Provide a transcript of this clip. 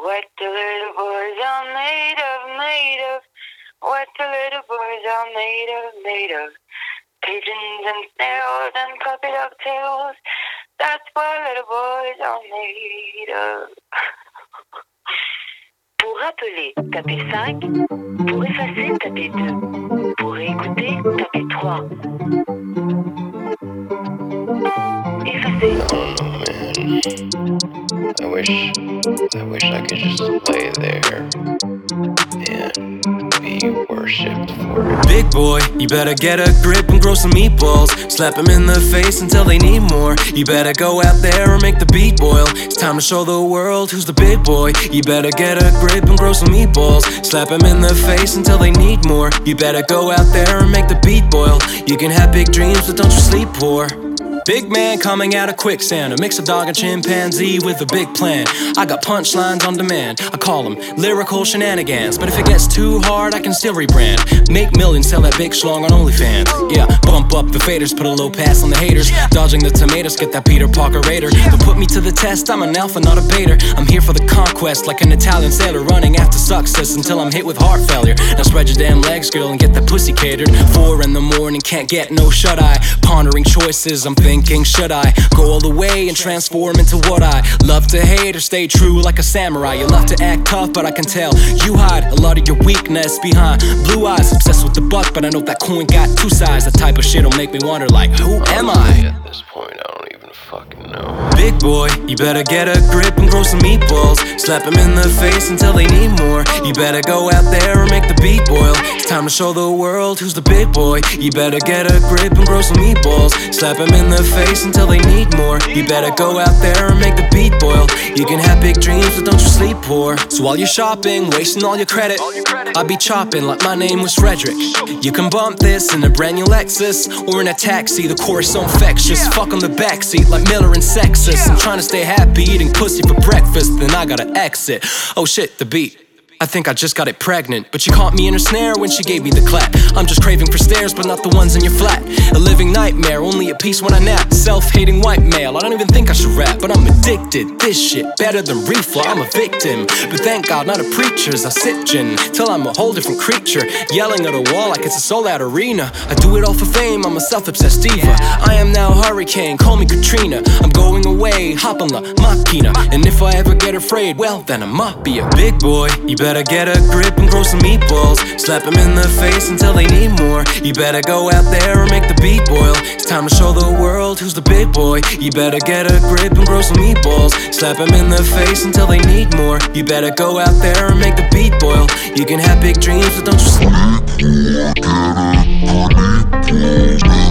What the little boys are made of. What the little boys are made of. Pigeons and snails and puppy dog tails. That's what little boys are made of. Pour rappeler, tapez 5. Pour effacer, tapez 2. Pour réécouter, tapez 3. Effacer. Oh man. I wish I could just lay there and be worshipped for it. Big boy, you better get a grip and grow some meatballs. Slap them in the face until they need more. You better go out there and make the beat boil. It's time to show the world who's the big boy. You better get a grip and grow some meatballs. Slap them in the face until they need more. You better go out there and make the beat boil. You can have big dreams, but don't you sleep poor. Big man coming out of quicksand, a mix of dog and chimpanzee with a big plan. I got punchlines on demand, I call them lyrical shenanigans. But if it gets too hard, I can still rebrand. Make millions, sell that big schlong on OnlyFans. Yeah, bump up the faders, put a low pass on the haters. Dodging the tomatoes, get that Peter Parker Raider. But put me to the test, I'm an alpha, not a beta. I'm here for the conquest, like an Italian sailor running after success until I'm hit with heart failure. Now spread your damn legs, girl, and get that pussy catered. 4 in the morning, can't get no shut-eye. Pondering choices, I'm thinking, should I go all the way and transform into what I love to hate or stay true like a samurai? You love to act tough, but I can tell you hide a lot of your weakness behind blue eyes. Obsessed with the buck, but I know that coin got 2 sides. That type of shit'll make me wonder, like, who am I? At this point, I don't even fucking know. Big boy, you better get a grip and grow some meatballs. Slap them in the face until they need more. You better go out there and make the beat boil. It's time to show the world who's the big boy. You better get a grip and grow some meatballs. Slap them in the face until they need more. You better go out there and make the beat boil. You can have big dreams, but don't you sleep poor. So while you're shopping, wasting all your credit, I'll be chopping like my name was Frederick. You can bump this in a brand new Lexus or in a taxi, the chorus so infectious. Fuck on the backseat like Miller and Sexus. I'm trying to stay happy, eating pussy for breakfast, then I gotta exit. Oh shit, the beat, I think I just got it pregnant. But she caught me in her snare when she gave me the clap. I'm just craving for stairs, but not the ones in your flat. A living nightmare, only at peace when I nap. Self-hating white male, I don't even think I should rap, but I'm addicted. This shit better than reefer, I'm a victim. But thank God, not a preacher, as I sit gin till I'm a whole different creature, yelling at a wall like it's a sold-out arena. I do it all for fame, I'm a self-obsessed diva. I am now a hurricane, call me Katrina. I'm going away, hop on the Machina. And if I ever get afraid, well then I might be a big boy. You better get a grip and grow some meatballs. Slap them in the face until they need more. You better go out there and make the beat boil. It's time to show the world who's the big boy. You better get a grip and grow some meatballs. Slap them in the face until they need more. You better go out there and make the beat boil. You can have big dreams, but don't you sleep.